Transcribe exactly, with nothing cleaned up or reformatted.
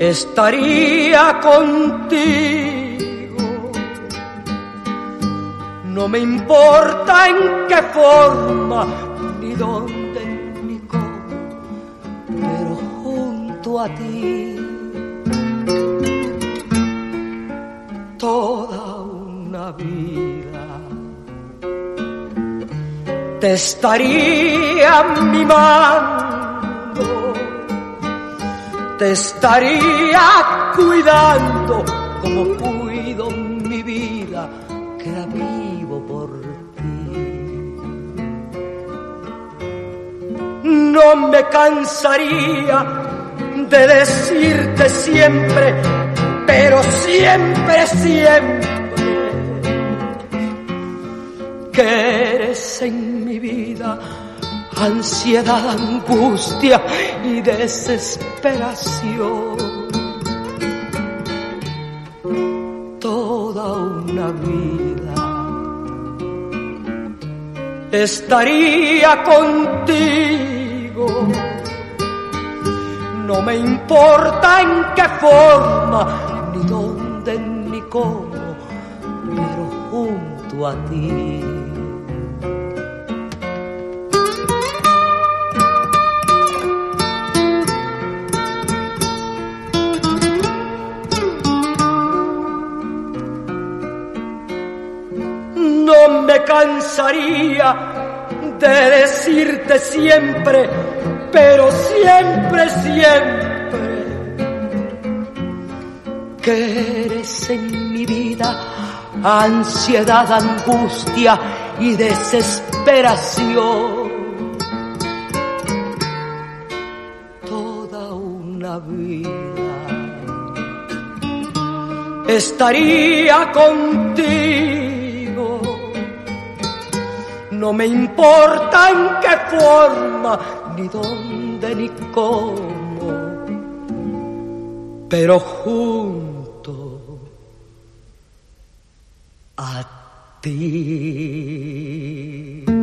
estaría contigo. No me importa en qué forma, ni dónde, ni cómo, pero junto a ti toda una vida te estaría mimando, te estaría cuidando como cuido mi vida, que la vivo por ti. No me cansaría de decirte siempre, pero siempre, siempre, que eres en mi vida ansiedad, angustia y desesperación. Toda una vida estaría contigo. No me importa en qué forma, ni dónde, ni cómo, pero junto a ti. No me cansaría de decirte siempre, pero siempre, siempre, que eres en mi vida ansiedad, angustia y desesperación. Toda una vida estaría contigo. No me importa en qué forma, ni dónde, ni cómo, pero junto a ti.